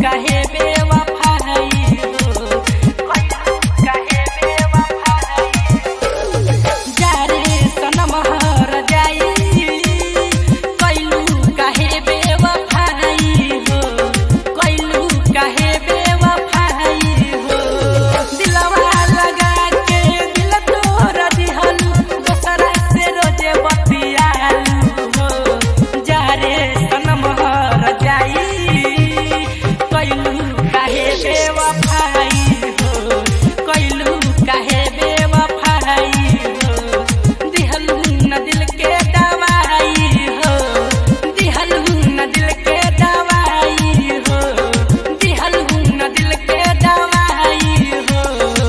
काहे बेवफाई हो, कैलू काहे बेवफाई। जा रे सनम हर जाई, कैलू काहे बेवफाई हो, कैलू काहे बेवफाई हो। दिलवा लगा के दिल तोड़ दिहलू, दोसरा से रोजे बतियालू हो। जा रे सनम हर जाई, कैलू काहे बेवफाई हो, कैलू काहे बेवफाई हो। दिहलू न दिल के दवाई हो, दिहलू न दिल के दवाई हो, दिहलू न दिल के दवाई हो।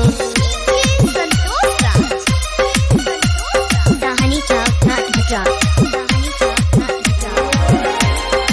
Sahani Chowk, not the drop. Sahani Chowk, not the drop.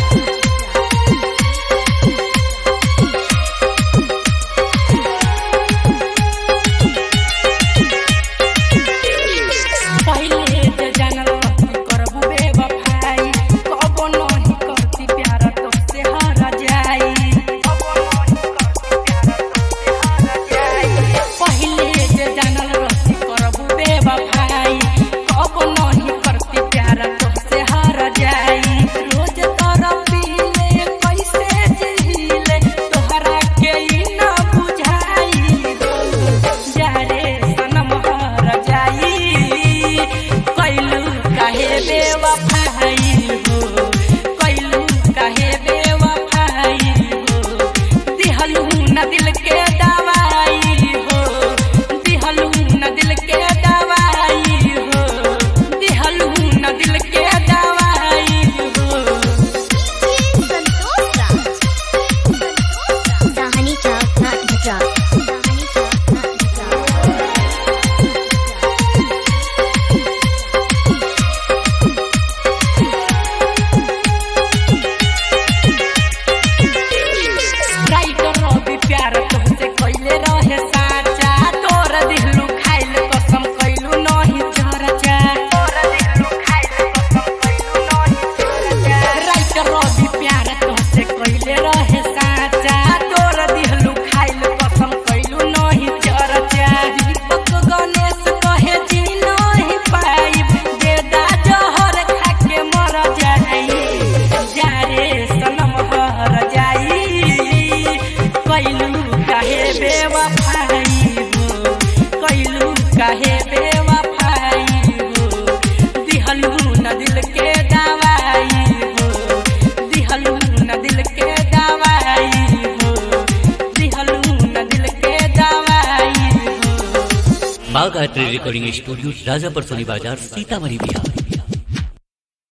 पहिले जे जानल रहती करबू बेवफाई, कबो नहीं करती प्यार तोसे हर जाई, कबो नहीं करती प्यार तोसे हर जाई। पहिले जे जानल रहती करबू बेवफाई, कबो नहीं करती प्यार तोसे हर जाई। रोज तरपीले कैसे जिहिले, तोहरा के ई न बुझाई। जा रे सनम हर जाई, कैलू काहे बेवफाई हो, कैलू काहे बेवफाई हो। दिहलू न दिल के दवाई हो, दिहलू न दिल के दवाई हो, दिहलू न दिल के दवाई हो। Sahani Chowk, not the drop. Sahani Chowk, not the drop. Writer Ravi प्यार तोहसे कैले रहे साचा, तोर दिलू खाइल कसम कैलू नहीं चर्चा, तोर दिलू खाइल कसम कैलू नहीं चर्चा। राइटर रवि प्यार तोहसे कैले रहे साचा, तोर दिलू खाइल कसम कैलू नहीं चर्चा। दीपक गणेश कहे जी नहीं पाइब, बेदा जहर खा के मर जाई। जा रे सनम हर जाई, कैलू काहे बेवफाई हो, कैलू काहे बेवफाई हो। दिहलू न दिल के दवाई हो, दिहलू न दिल के दवाई हो, दिहलू न दिल के दवाई हो। बागायत्री रिकॉर्डिंग स्टूडियो, राजापुर सोनी बाजार, सीतामढ़ी, बिहार।